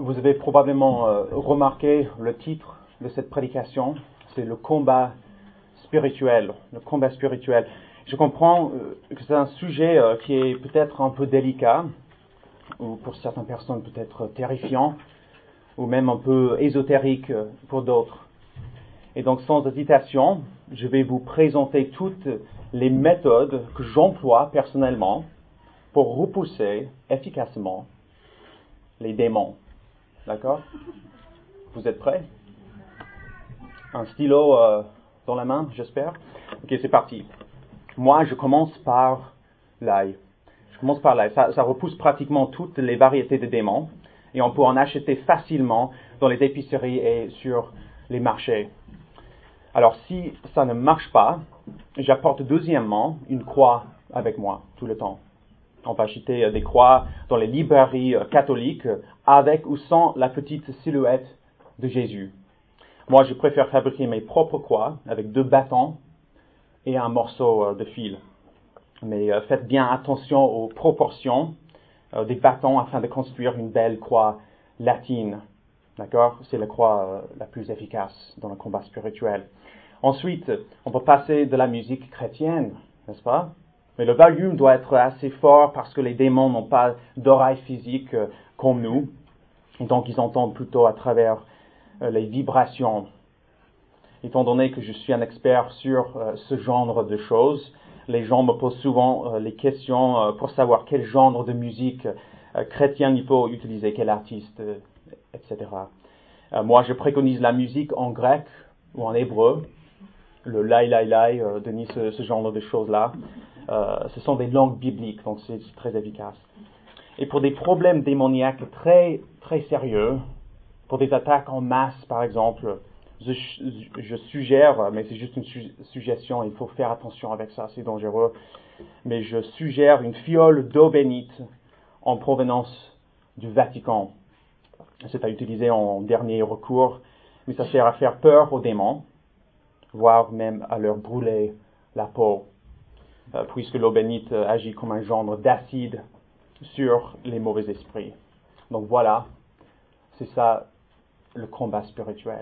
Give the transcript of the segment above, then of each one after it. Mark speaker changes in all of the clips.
Speaker 1: Vous avez probablement remarqué le titre de cette prédication, c'est le combat spirituel. Le combat spirituel. Je comprends que c'est un sujet qui est peut-être un peu délicat, ou pour certaines personnes peut-être terrifiant, ou même un peu ésotérique pour d'autres. Et donc sans hésitation, je vais vous présenter toutes les méthodes que j'emploie personnellement pour repousser efficacement les démons. D'accord? Vous êtes prêts? Un stylo dans la main, j'espère? Ok, c'est parti. Moi, je commence par l'ail. Ça repousse pratiquement toutes les variétés de démons et on peut en acheter facilement dans les épiceries et sur les marchés. Alors, si ça ne marche pas, j'apporte deuxièmement une croix avec moi tout le temps. On peut acheter des croix dans les librairies catholiques avec ou sans la petite silhouette de Jésus. Moi, je préfère fabriquer mes propres croix avec 2 bâtons et un morceau de fil. Mais faites bien attention aux proportions des bâtons afin de construire une belle croix latine. D'accord? C'est la croix la plus efficace dans le combat spirituel. Ensuite, on peut passer de la musique chrétienne, n'est-ce pas? Mais le volume doit être assez fort parce que les démons n'ont pas d'oreille physique comme nous. Et donc, ils entendent plutôt à travers les vibrations. Étant donné que je suis un expert sur ce genre de choses, les gens me posent souvent les questions pour savoir quel genre de musique chrétienne il faut utiliser, quel artiste, etc. Moi, je préconise la musique en grec ou en hébreu, le lai, Denis, ce genre de choses-là. Ce sont des langues bibliques, donc c'est très efficace. Et pour des problèmes démoniaques très, très sérieux, pour des attaques en masse, par exemple, je suggère, mais c'est juste une suggestion, il faut faire attention avec ça, c'est dangereux, mais je suggère une fiole d'eau bénite en provenance du Vatican. C'est à utiliser en dernier recours, mais ça sert à faire peur aux démons, voire même à leur brûler la peau, puisque l'eau bénite agit comme un genre d'acide sur les mauvais esprits. Donc voilà, c'est ça le combat spirituel.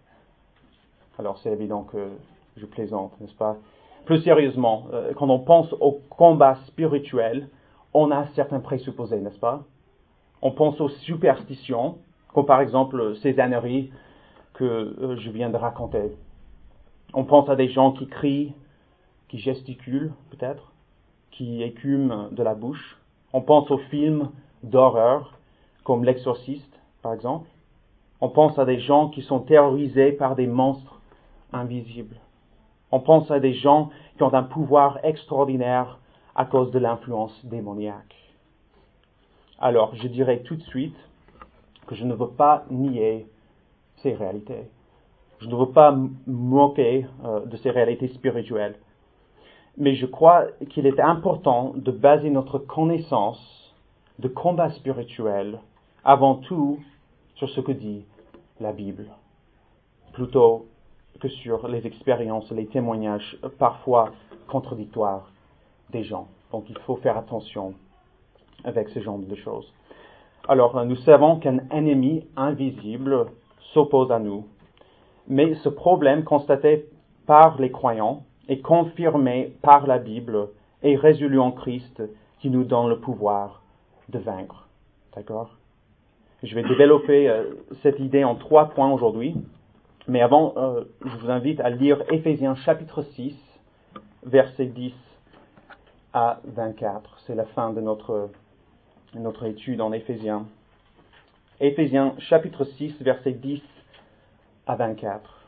Speaker 1: Alors c'est évident que je plaisante, n'est-ce pas? Plus sérieusement, quand on pense au combat spirituel, on a certains présupposés, n'est-ce pas? On pense aux superstitions, comme par exemple ces âneries que je viens de raconter. On pense à des gens qui crient, qui gesticulent peut-être, qui écument de la bouche. On pense aux films d'horreur, comme L'Exorciste, par exemple. On pense à des gens qui sont terrorisés par des monstres invisibles. On pense à des gens qui ont un pouvoir extraordinaire à cause de l'influence démoniaque. Alors, je dirais tout de suite que je ne veux pas nier ces réalités. Je ne veux pas moquer de ces réalités spirituelles. Mais je crois qu'il est important de baser notre connaissance de combat spirituel avant tout sur ce que dit la Bible, plutôt que sur les expériences, les témoignages parfois contradictoires des gens. Donc il faut faire attention avec ce genre de choses. Alors nous savons qu'un ennemi invisible s'oppose à nous, mais ce problème constaté par les croyants est confirmé par la Bible et résolu en Christ qui nous donne le pouvoir de vaincre. D'accord? Je vais développer cette idée en 3 points aujourd'hui. Mais avant, je vous invite à lire Éphésiens chapitre 6, versets 10 à 24. C'est la fin de notre étude en Éphésiens. Éphésiens chapitre 6, versets 10 à 24.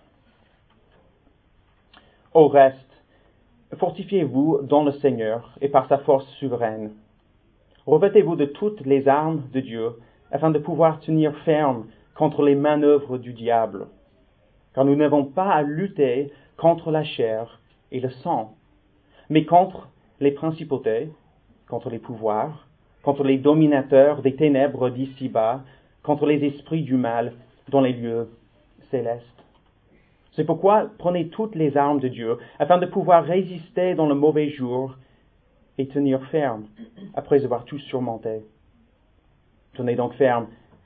Speaker 1: Au reste, fortifiez-vous dans le Seigneur et par sa force souveraine. Revêtez-vous de toutes les armes de Dieu afin de pouvoir tenir ferme contre les manœuvres du diable. Car nous n'avons pas à lutter contre la chair et le sang, mais contre les principautés, contre les pouvoirs, contre les dominateurs des ténèbres d'ici-bas, contre les esprits du mal dans les lieux célestes. C'est pourquoi prenez toutes les armes de Dieu, afin de pouvoir résister dans le mauvais jour et tenir ferme après avoir tout surmonté. Tenez donc ferme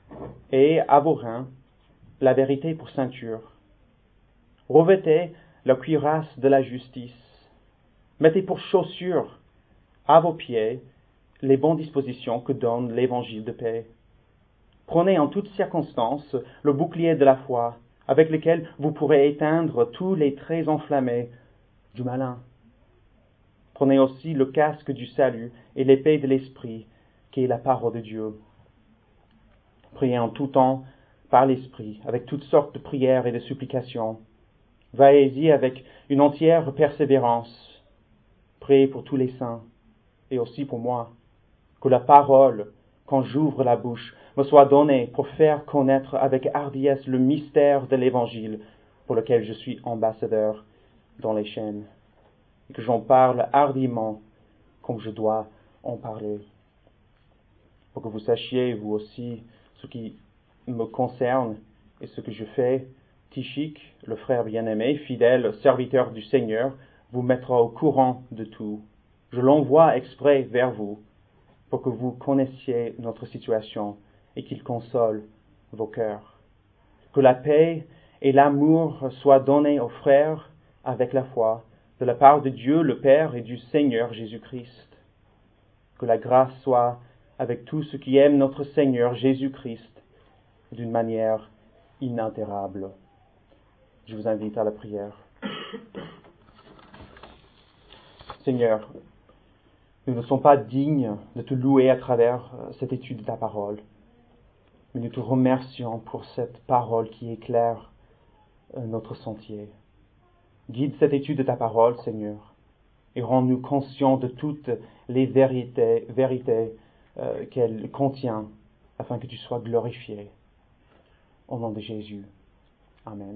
Speaker 1: et à vos reins la vérité pour ceinture. Revêtez la cuirasse de la justice. Mettez pour chaussures à vos pieds les bonnes dispositions que donne l'évangile de paix. Prenez en toutes circonstances le bouclier de la foi, avec lequel vous pourrez éteindre tous les traits enflammés du malin. Prenez aussi le casque du salut et l'épée de l'esprit, qui est la parole de Dieu. Priez en tout temps par l'esprit, avec toutes sortes de prières et de supplications. Veillez-y avec une entière persévérance. Priez pour tous les saints, et aussi pour moi, que la parole, quand j'ouvre la bouche, me soit donnée pour faire connaître avec hardiesse le mystère de l'Évangile, pour lequel je suis ambassadeur dans les chaînes, et que j'en parle hardiment comme je dois en parler. Pour que vous sachiez, vous aussi, ce qui me concerne et ce que je fais, Tychik, le frère bien-aimé, fidèle serviteur du Seigneur, vous mettra au courant de tout. Je l'envoie exprès vers vous, pour que vous connaissiez notre situation et qu'il console vos cœurs. Que la paix et l'amour soient donnés aux frères avec la foi, de la part de Dieu le Père et du Seigneur Jésus-Christ. Que la grâce soit avec tous ceux qui aiment notre Seigneur Jésus-Christ d'une manière inaltérable. Je vous invite à la prière. Seigneur, nous ne sommes pas dignes de te louer à travers cette étude de ta parole, mais nous te remercions pour cette parole qui éclaire notre sentier. Guide cette étude de ta parole, Seigneur, et rends-nous conscients de toutes les vérités qu'elle contient, afin que tu sois glorifié. Au nom de Jésus. Amen.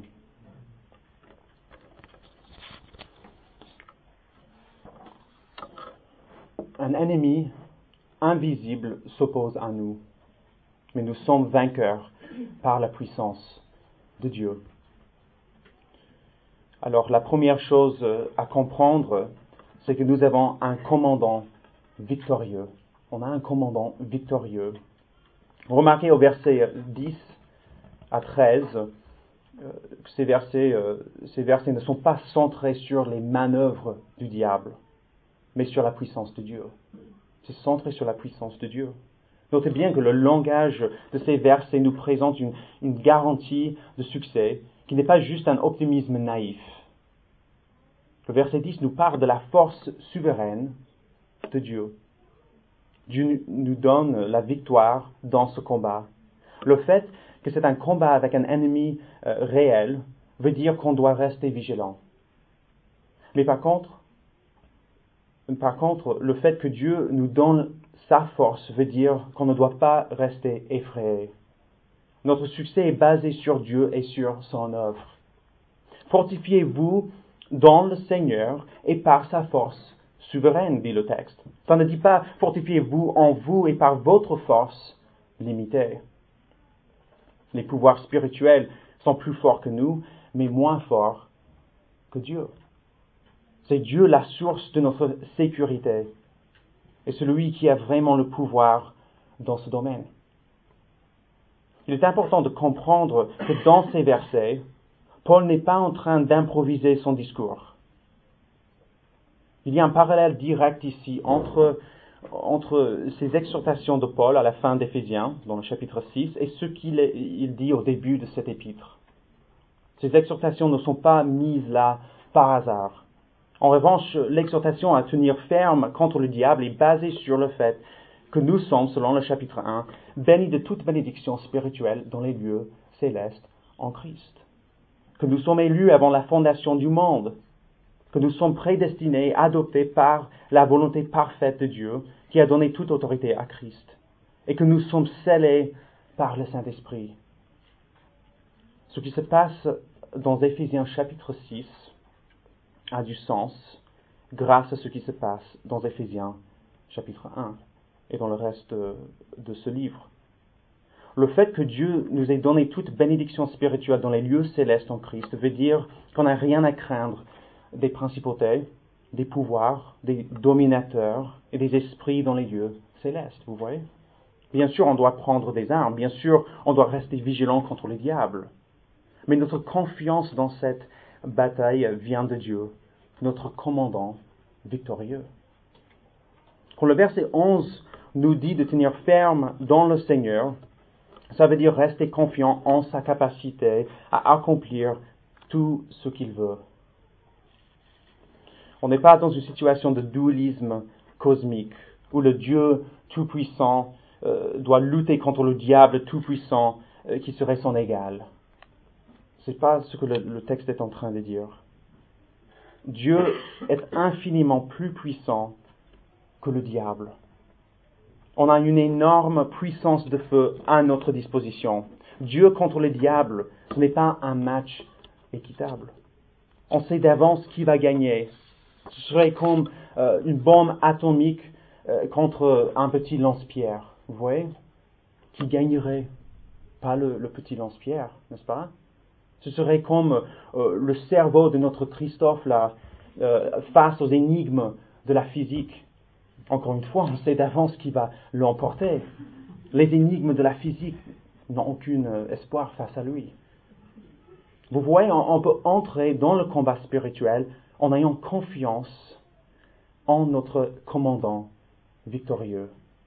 Speaker 1: Un ennemi invisible s'oppose à nous, mais nous sommes vainqueurs par la puissance de Dieu. Alors la première chose à comprendre, c'est que nous avons un commandant victorieux. On a un commandant victorieux. Remarquez au verset 10 à 13, que ces versets ne sont pas centrés sur les manœuvres du diable, mais sur la puissance de Dieu. C'est centré sur la puissance de Dieu. Notez bien que le langage de ces versets nous présente une garantie de succès qui n'est pas juste un optimisme naïf. Le verset 10 nous parle de la force souveraine de Dieu. Dieu nous donne la victoire dans ce combat. Le fait que c'est un combat avec un ennemi réel veut dire qu'on doit rester vigilant. Mais par contre, le fait que Dieu nous donne sa force veut dire qu'on ne doit pas rester effrayé. Notre succès est basé sur Dieu et sur son œuvre. Fortifiez-vous dans le Seigneur et par sa force souveraine, dit le texte. Ça ne dit pas fortifiez-vous en vous et par votre force limitée. Les pouvoirs spirituels sont plus forts que nous, mais moins forts que Dieu. C'est Dieu la source de notre sécurité et celui qui a vraiment le pouvoir dans ce domaine. Il est important de comprendre que dans ces versets, Paul n'est pas en train d'improviser son discours. Il y a un parallèle direct ici entre ces exhortations de Paul à la fin d'Éphésiens, dans le chapitre 6, et ce qu'il dit au début de cet épître. Ces exhortations ne sont pas mises là par hasard. En revanche, l'exhortation à tenir ferme contre le diable est basée sur le fait que nous sommes, selon le chapitre 1, bénis de toute bénédiction spirituelle dans les lieux célestes en Christ. Que nous sommes élus avant la fondation du monde, que nous sommes prédestinés, adoptés par la volonté parfaite de Dieu, qui a donné toute autorité à Christ, et que nous sommes scellés par le Saint-Esprit. Ce qui se passe dans Éphésiens chapitre 6 a du sens grâce à ce qui se passe dans Éphésiens chapitre 1 et dans le reste de ce livre. Le fait que Dieu nous ait donné toute bénédiction spirituelle dans les lieux célestes en Christ veut dire qu'on n'a rien à craindre des principautés, des pouvoirs, des dominateurs et des esprits dans les lieux célestes, vous voyez? Bien sûr, on doit prendre des armes. Bien sûr, on doit rester vigilant contre les diables. Mais notre confiance dans cette bataille vient de Dieu, notre commandant victorieux. Quand le verset 11 nous dit de tenir ferme dans le Seigneur, ça veut dire rester confiant en sa capacité à accomplir tout ce qu'il veut. On n'est pas dans une situation de dualisme cosmique, où le Dieu tout-puissant doit lutter contre le diable tout-puissant qui serait son égal. Ce n'est pas ce que le texte est en train de dire. Dieu est infiniment plus puissant que le diable. On a une énorme puissance de feu à notre disposition. Dieu contre le diable, ce n'est pas un match équitable. On sait d'avance qui va gagner. Ce serait comme une bombe atomique contre un petit lance-pierre. Vous voyez? Qui gagnerait? Pas le petit lance-pierre, n'est-ce pas? Ce serait comme le cerveau de notre Christophe là, face aux énigmes de la physique. Encore une fois, on sait d'avance qui va l'emporter. Les énigmes de la physique n'ont aucun espoir face à lui. Vous voyez, on peut entrer dans le combat spirituel en ayant confiance en notre commandant victorieux.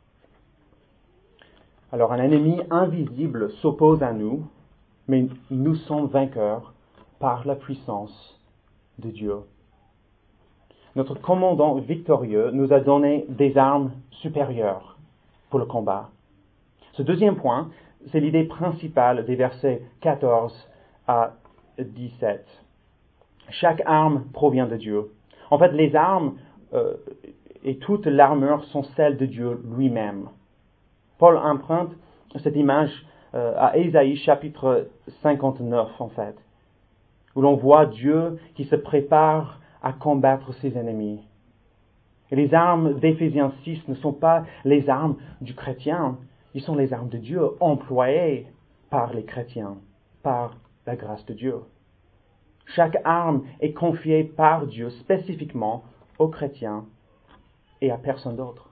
Speaker 1: Alors, un ennemi invisible s'oppose à nous, mais nous sommes vainqueurs par la puissance de Dieu. Notre commandant victorieux nous a donné des armes supérieures pour le combat. Ce deuxième point, c'est l'idée principale des versets 14 à 17. Chaque arme provient de Dieu. En fait, les armes et toute l'armure sont celles de Dieu lui-même. Paul emprunte cette image à Ésaïe chapitre 59 en fait, où l'on voit Dieu qui se prépare à combattre ses ennemis. Et les armes d'Éphésiens 6 ne sont pas les armes du chrétien, ils sont les armes de Dieu employées par les chrétiens, par la grâce de Dieu. Chaque arme est confiée par Dieu spécifiquement aux chrétiens et à personne d'autre.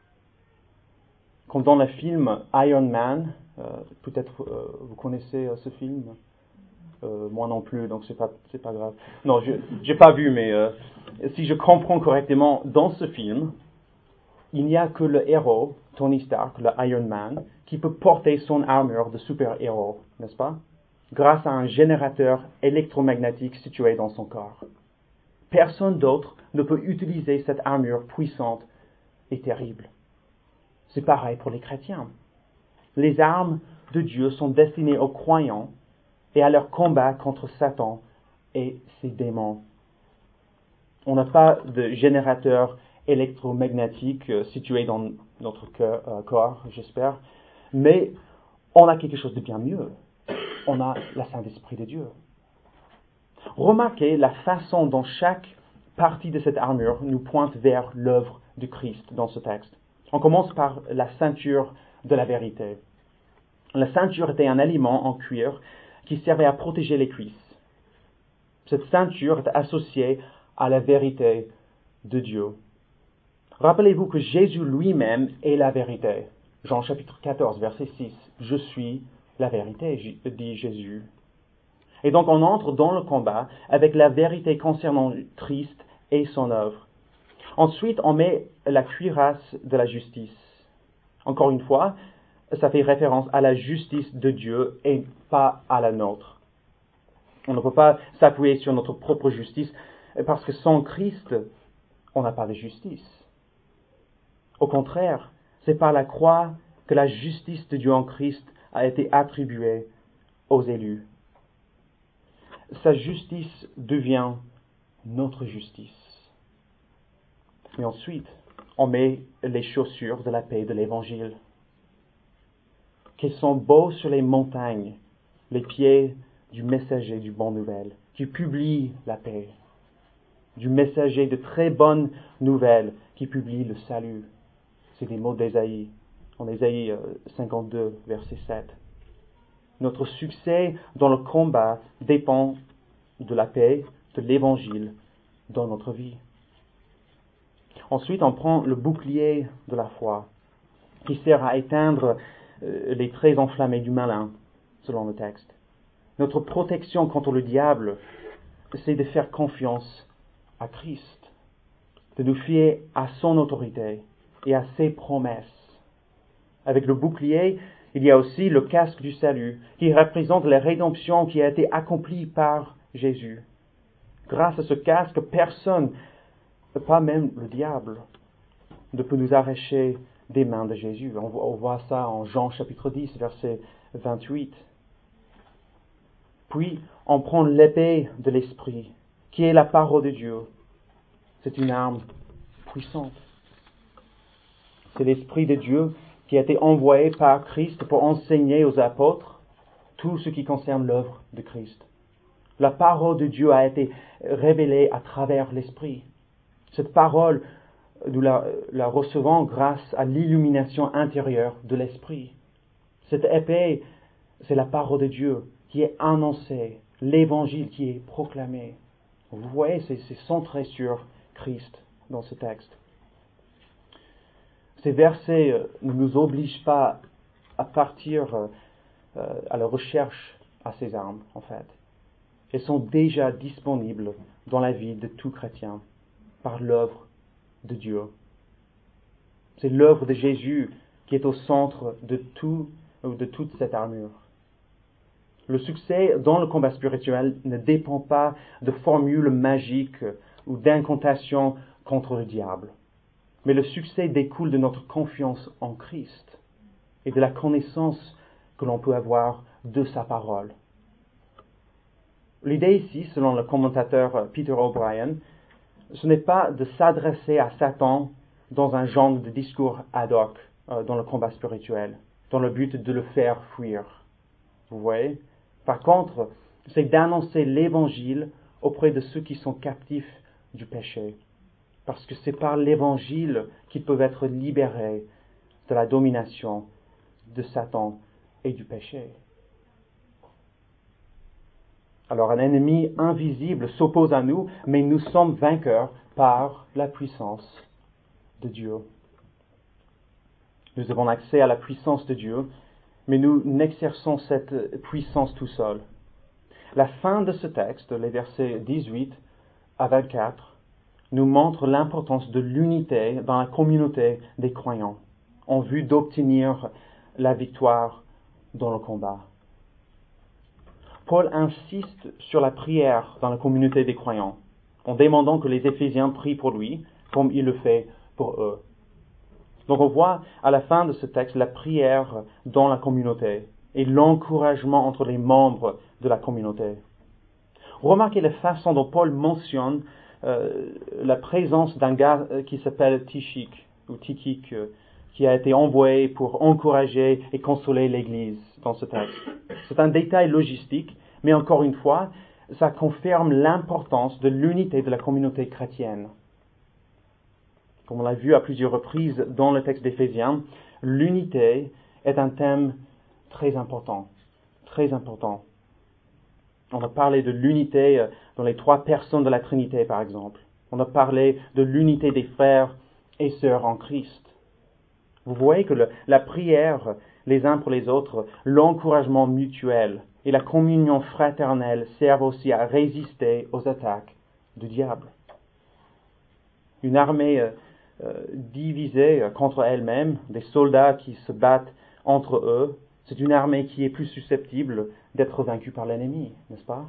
Speaker 1: Comme dans le film Iron Man, peut-être vous connaissez ce film, moi non plus, donc c'est pas grave. Non, j'ai pas vu, mais si je comprends correctement, dans ce film, il n'y a que le héros, Tony Stark, le Iron Man, qui peut porter son armure de super-héros, n'est-ce pas? Grâce à un générateur électromagnétique situé dans son corps. Personne d'autre ne peut utiliser cette armure puissante et terrible. C'est pareil pour les chrétiens. Les armes de Dieu sont destinées aux croyants et à leur combat contre Satan et ses démons. On n'a pas de générateur électromagnétique situé dans notre corps, j'espère, mais on a quelque chose de bien mieux. On a la Saint-Esprit de Dieu. Remarquez la façon dont chaque partie de cette armure nous pointe vers l'œuvre du Christ dans ce texte. On commence par la ceinture de la vérité. La ceinture était un aliment en cuir qui servait à protéger les cuisses. Cette ceinture est associée à la vérité de Dieu. Rappelez-vous que Jésus lui-même est la vérité. Jean chapitre 14, verset 6. « Je suis la vérité », dit Jésus. Et donc on entre dans le combat avec la vérité concernant Christ et son œuvre. Ensuite, on met la cuirasse de la justice. Encore une fois, ça fait référence à la justice de Dieu et pas à la nôtre. On ne peut pas s'appuyer sur notre propre justice parce que sans Christ, on n'a pas de justice. Au contraire, c'est par la croix que la justice de Dieu en Christ a été attribuée aux élus. Sa justice devient notre justice. Mais ensuite, on met les chaussures de la paix de l'Évangile. Qu'ils sont beaux sur les montagnes, les pieds du messager du bon nouvelle, qui publie la paix, du messager de très bonnes nouvelles, qui publie le salut. C'est des mots d'Ésaïe, en Ésaïe 52, verset 7. Notre succès dans le combat dépend de la paix, de l'Évangile dans notre vie. Ensuite, on prend le bouclier de la foi. qui sert à éteindre les traits enflammés du malin, selon le texte. Notre protection contre le diable, c'est de faire confiance à Christ, de nous fier à son autorité et à ses promesses. Avec le bouclier, il y a aussi le casque du salut, qui représente la rédemption qui a été accomplie par Jésus. Grâce à ce casque, personne, pas même le diable, ne peut nous arracher des mains de Jésus. On voit ça en Jean chapitre 10, verset 28. Puis, on prend l'épée de l'Esprit, qui est la parole de Dieu. C'est une arme puissante. C'est l'Esprit de Dieu qui a été envoyé par Christ pour enseigner aux apôtres tout ce qui concerne l'œuvre de Christ. La parole de Dieu a été révélée à travers l'Esprit. Cette parole, nous la recevons grâce à l'illumination intérieure de l'Esprit. Cette épée, c'est la parole de Dieu qui est annoncée, l'évangile qui est proclamé. Vous voyez, c'est centré sur Christ dans ce texte. Ces versets ne nous obligent pas à partir à la recherche à ces armes, en fait. Elles sont déjà disponibles dans la vie de tout chrétien par l'œuvre de Dieu. C'est l'œuvre de Jésus qui est au centre de toute cette armure. Le succès dans le combat spirituel ne dépend pas de formules magiques ou d'incantations contre le diable. Mais le succès découle de notre confiance en Christ et de la connaissance que l'on peut avoir de sa parole. L'idée ici, selon le commentateur Peter O'Brien, ce n'est pas de s'adresser à Satan dans un genre de discours ad hoc dans le combat spirituel, dans le but de le faire fuir. Vous voyez ? Par contre, c'est d'annoncer l'Évangile auprès de ceux qui sont captifs du péché. Parce que c'est par l'Évangile qu'ils peuvent être libérés de la domination de Satan et du péché. Alors un ennemi invisible s'oppose à nous, mais nous sommes vainqueurs par la puissance de Dieu. Nous avons accès à la puissance de Dieu, mais nous n'exerçons cette puissance tout seuls. La fin de ce texte, les versets 18 à 24, nous montre l'importance de l'unité dans la communauté des croyants, en vue d'obtenir la victoire dans le combat. Paul insiste sur la prière dans la communauté des croyants, en demandant que les Éphésiens prient pour lui, comme il le fait pour eux. Donc on voit à la fin de ce texte la prière dans la communauté et l'encouragement entre les membres de la communauté. Remarquez la façon dont Paul mentionne la présence d'un gars qui s'appelle Tychik, qui a été envoyé pour encourager et consoler l'Église dans ce texte. C'est un détail logistique, mais encore une fois, ça confirme l'importance de l'unité de la communauté chrétienne. Comme on l'a vu à plusieurs reprises dans le texte d'Éphésiens, l'unité est un thème très important, très important. On a parlé de l'unité dans les 3 personnes de la Trinité, par exemple. On a parlé de l'unité des frères et sœurs en Christ. Vous voyez que la prière les uns pour les autres, l'encouragement mutuel et la communion fraternelle servent aussi à résister aux attaques du diable. Une armée divisée contre elle-même, des soldats qui se battent entre eux, c'est une armée qui est plus susceptible d'être vaincue par l'ennemi, n'est-ce pas?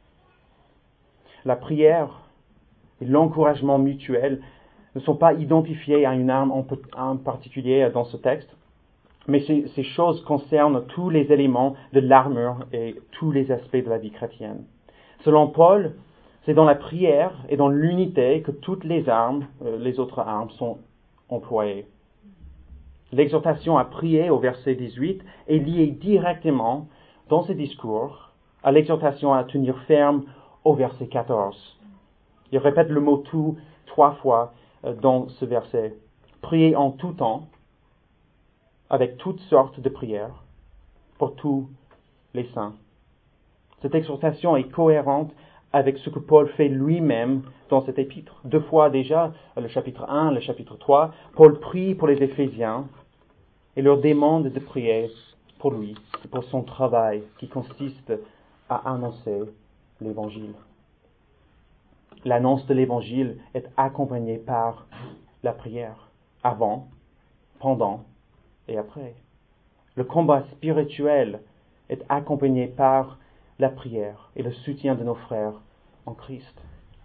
Speaker 1: La prière et l'encouragement mutuel ne sont pas identifiés à une arme en particulier dans ce texte, mais ces choses concernent tous les éléments de l'armure et tous les aspects de la vie chrétienne. Selon Paul, c'est dans la prière et dans l'unité que toutes les armes, les autres armes, sont employées. L'exhortation à prier au verset 18 est liée directement dans ce discours à l'exhortation à tenir ferme au verset 14. Il répète le mot tout 3 fois dans ce verset. Priez en tout temps, avec toutes sortes de prières, pour tous les saints. Cette exhortation est cohérente avec ce que Paul fait lui-même dans cet épître. 2 fois déjà, le chapitre 1, le chapitre 3, Paul prie pour les Éphésiens, et leur demande de prier pour lui et pour son travail qui consiste à annoncer l'Évangile. L'annonce de l'Évangile est accompagnée par la prière, avant, pendant et après. Le combat spirituel est accompagné par la prière et le soutien de nos frères en Christ.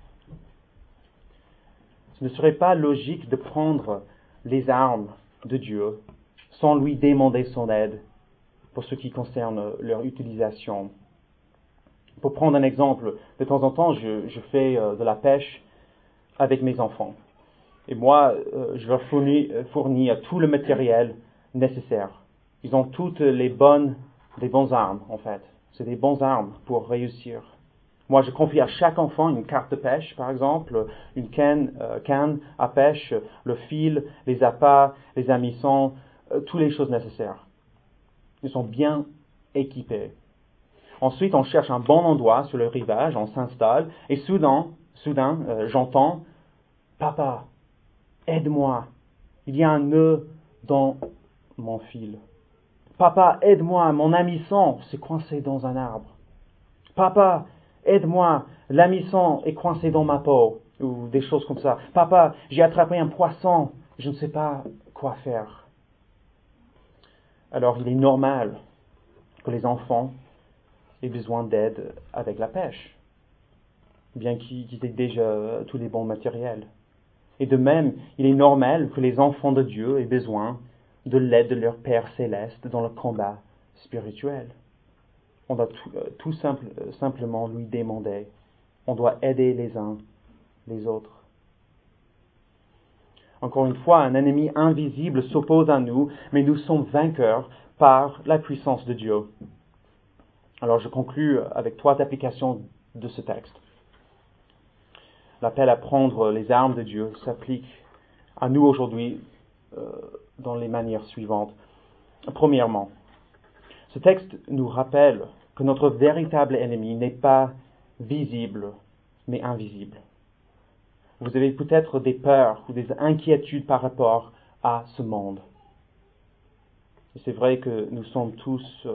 Speaker 1: Ce ne serait pas logique de prendre les armes de Dieu sans lui demander son aide pour ce qui concerne leur utilisation. Pour prendre un exemple, de temps en temps, je fais de la pêche avec mes enfants. Et moi, je leur fournis tout le matériel nécessaire. Ils ont toutes des bonnes armes, en fait. C'est des bonnes armes pour réussir. Moi, je confie à chaque enfant une carte de pêche, par exemple, une canne à pêche, le fil, les appâts, les hameçons, toutes les choses nécessaires. Ils sont bien équipés. Ensuite, on cherche un bon endroit sur le rivage, on s'installe, et soudain, j'entends « Papa, aide-moi, il y a un nœud dans mon fil. Papa, aide-moi, mon hameçon s'est coincé dans un arbre. Papa, aide-moi, l'hameçon est coincé dans ma peau. » Ou des choses comme ça. Papa, j'ai attrapé un poisson, je ne sais pas quoi faire. Alors, il est normal que les enfants aient besoin d'aide avec la pêche, bien qu'ils aient déjà tous les bons matériels. Et de même, il est normal que les enfants de Dieu aient besoin de l'aide de leur Père céleste dans le combat spirituel. On doit simplement lui demander. On doit aider les uns les autres. Encore une fois, un ennemi invisible s'oppose à nous, mais nous sommes vainqueurs par la puissance de Dieu. Alors je conclus avec 3 applications de ce texte. L'appel à prendre les armes de Dieu s'applique à nous aujourd'hui dans les manières suivantes. Premièrement, ce texte nous rappelle que notre véritable ennemi n'est pas visible, mais invisible. Vous avez peut-être des peurs ou des inquiétudes par rapport à ce monde. Et c'est vrai que nous sommes tous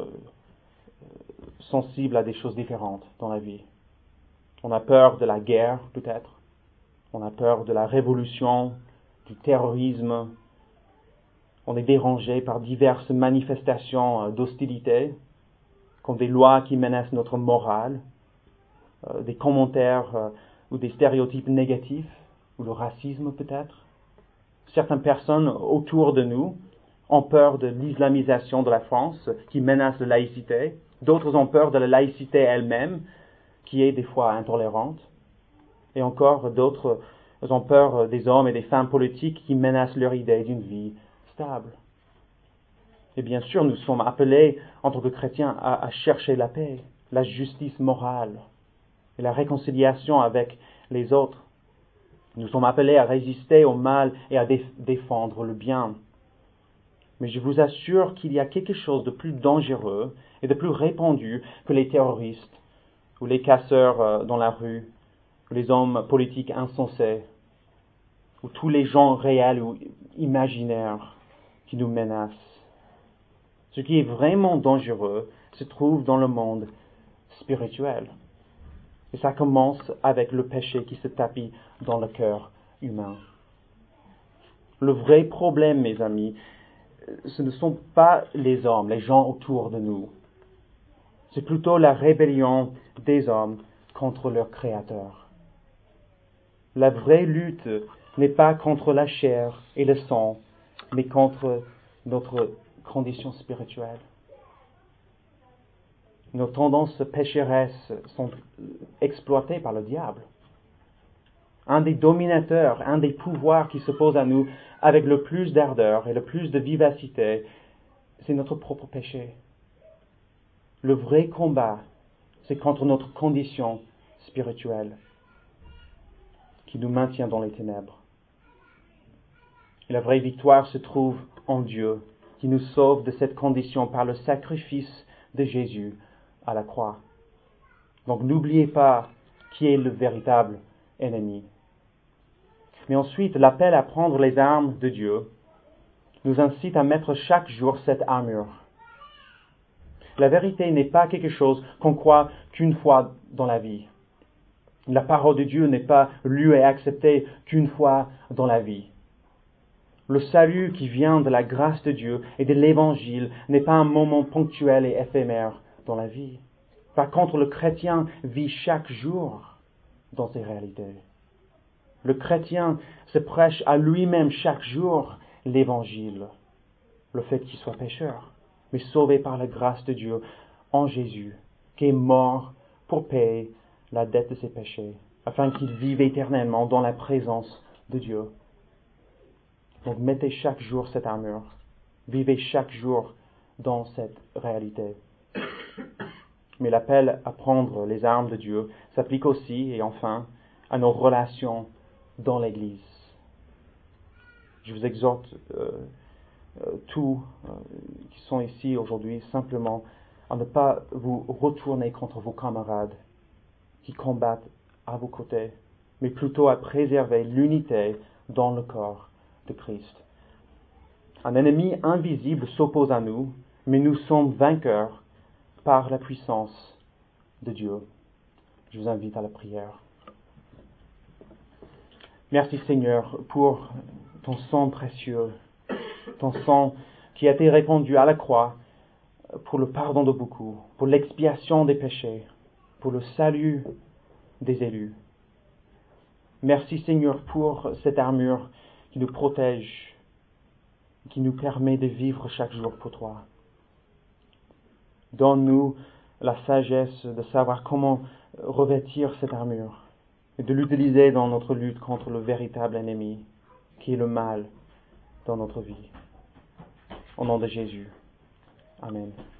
Speaker 1: sensibles à des choses différentes dans la vie. On a peur de la guerre, peut-être. On a peur de la révolution, du terrorisme. On est dérangé par diverses manifestations d'hostilité, comme des lois qui menacent notre morale, des commentaires ou des stéréotypes négatifs, ou le racisme peut-être. Certaines personnes autour de nous ont peur de l'islamisation de la France qui menace la laïcité. D'autres ont peur de la laïcité elle-même, qui est des fois intolérante. Et encore d'autres ont peur des hommes et des femmes politiques qui menacent leur idée d'une vie stable. Et bien sûr, nous sommes appelés, en tant que chrétiens, à chercher la paix, la justice morale et la réconciliation avec les autres. Nous sommes appelés à résister au mal et à défendre le bien. Mais je vous assure qu'il y a quelque chose de plus dangereux et de plus répandu que les terroristes ou les casseurs dans la rue, ou les hommes politiques insensés, ou tous les gens réels ou imaginaires qui nous menacent. Ce qui est vraiment dangereux se trouve dans le monde spirituel. Et ça commence avec le péché qui se tapit dans le cœur humain. Le vrai problème, mes amis, ce ne sont pas les hommes, les gens autour de nous. C'est plutôt la rébellion des hommes contre leur Créateur. La vraie lutte n'est pas contre la chair et le sang, mais contre notre condition spirituelle. Nos tendances pécheresses sont exploitées par le diable. Un des dominateurs, un des pouvoirs qui s'opposent à nous avec le plus d'ardeur et le plus de vivacité, c'est notre propre péché. Le vrai combat, c'est contre notre condition spirituelle qui nous maintient dans les ténèbres. Et la vraie victoire se trouve en Dieu, qui nous sauve de cette condition par le sacrifice de Jésus à la croix. Donc n'oubliez pas qui est le véritable ennemi. Mais ensuite, l'appel à prendre les armes de Dieu nous incite à mettre chaque jour cette armure. La vérité n'est pas quelque chose qu'on croit qu'une fois dans la vie. La parole de Dieu n'est pas lue et acceptée qu'une fois dans la vie. Le salut qui vient de la grâce de Dieu et de l'Évangile n'est pas un moment ponctuel et éphémère dans la vie. Par contre, le chrétien vit chaque jour dans ces réalités. Le chrétien se prêche à lui-même chaque jour l'Évangile, le fait qu'il soit pécheur, mais sauvé par la grâce de Dieu en Jésus, qui est mort pour payer la dette de ses péchés, afin qu'il vive éternellement dans la présence de Dieu. Donc mettez chaque jour cette armure, vivez chaque jour dans cette réalité. Mais l'appel à prendre les armes de Dieu s'applique aussi, et enfin, à nos relations dans l'Église. Je vous exhorte tous qui sont ici aujourd'hui simplement à ne pas vous retourner contre vos camarades qui combattent à vos côtés, mais plutôt à préserver l'unité dans le corps de Christ. Un ennemi invisible s'oppose à nous, mais nous sommes vainqueurs par la puissance de Dieu. Je vous invite à la prière. Merci Seigneur pour ton sang précieux, ton sang qui a été répandu à la croix pour le pardon de beaucoup, pour l'expiation des péchés, pour le salut des élus. Merci Seigneur pour cette armure qui nous protège, qui nous permet de vivre chaque jour pour toi. Donne-nous la sagesse de savoir comment revêtir cette armure et de l'utiliser dans notre lutte contre le véritable ennemi, qui est le mal dans notre vie. Au nom de Jésus. Amen.